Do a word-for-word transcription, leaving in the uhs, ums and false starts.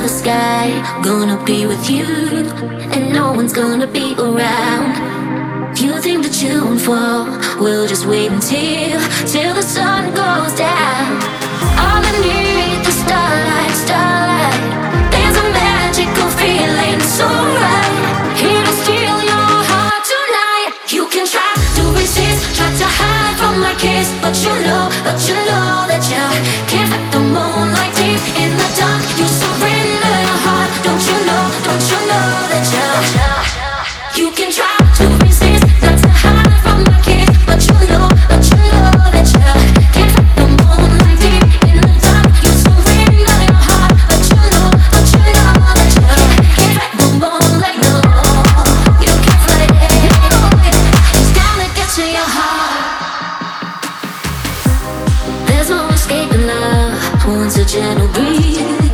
the sky. Gonna be with you, and no one's gonna be around. You think that you won't fall, we'll just wait until till the sun goes down. All I need is starlight, starlight. There's a magical feeling so right, here to steal your heart tonight. You can try to resist, try to hide from my kiss, but you know, but you know that you can't fight the moonlight deep in the dark. You surrender your heart, don't you know, don't you know that you you can try to resist, not to hide from my kiss, but you know, but you know that you can't fight the moonlight deep in the dark. You surrender your heart, but you know, but you know that you can't fight the moonlight. No, you can't fight it. It's gonna get to your heart. There's no escaping love once a gentle breeze